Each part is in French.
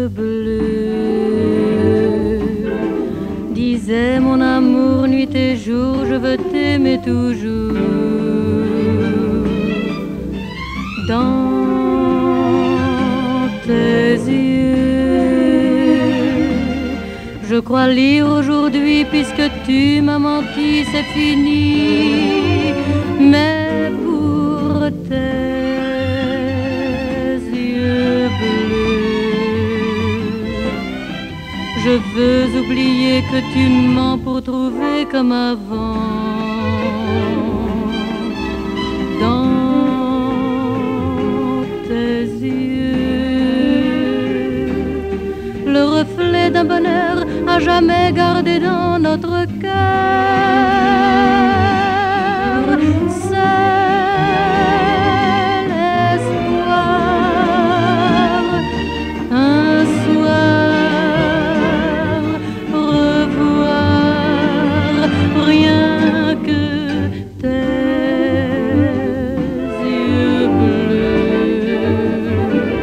yeux bleus. Disais mon amour, nuit et jour, je veux t'aimer toujours. Dans tes yeux, je crois lire aujourd'hui, puisque tu m'as menti, c'est fini. Mais pour tes yeux bleus, je veux oublier que tu mens pour trouver comme avant. Dans tes yeux, le reflet d'un bonheur à jamais gardé dans notre cœur. C'est l'espoir, un soir revoir rien que tes yeux bleus.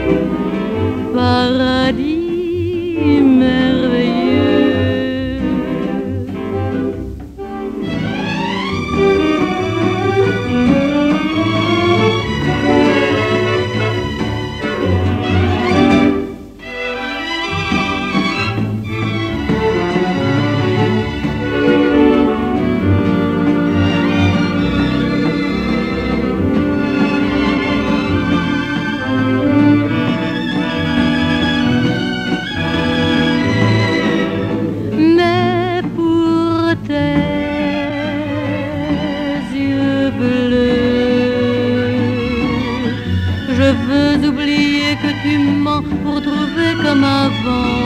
Paradis merveilleux. Mais pour tes yeux bleus, je veux oublier que tu mens pour trouver comme avant.